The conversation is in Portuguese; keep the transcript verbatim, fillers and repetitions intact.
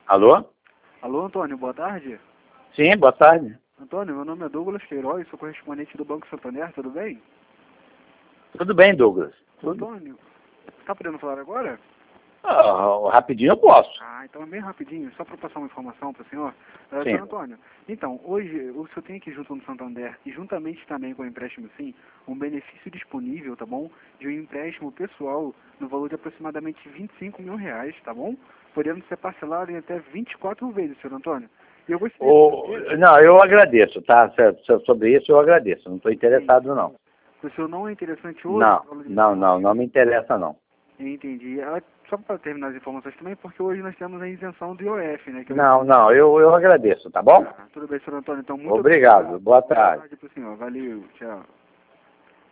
Alô? Alô, Antônio, boa tarde. Sim, boa tarde. Antônio, meu nome é Douglas Queiroz, sou correspondente do Banco Santander, tudo bem? Tudo bem, Douglas? Tudo. Antônio, tá podendo falar agora? Ah, rapidinho eu posso. Ah, então é bem rapidinho, só para passar uma informação para o senhor. Uh, Sim. senhor Antônio, então, hoje o senhor tem aqui junto no Santander, e juntamente também com o empréstimo sim, um benefício disponível, tá bom? De um empréstimo pessoal no valor de aproximadamente vinte e cinco mil reais, tá bom? Podendo ser parcelado em até vinte e quatro vezes, senhor Antônio. E eu gostaria O... de saber... Não, eu agradeço, tá? Sobre isso eu agradeço. Não estou interessado, não. Se o senhor não é interessante hoje... Não, não, não, não me interessa, não. Entendi. Ah, só para terminar as informações também, porque hoje nós temos a isenção do I O F, né? Que eu... Não, não, eu, eu agradeço, tá bom? Ah, tudo bem, senhor Antônio. Então, muito Obrigado, obrigado. boa tarde. Boa tarde pro senhor. Valeu, tchau.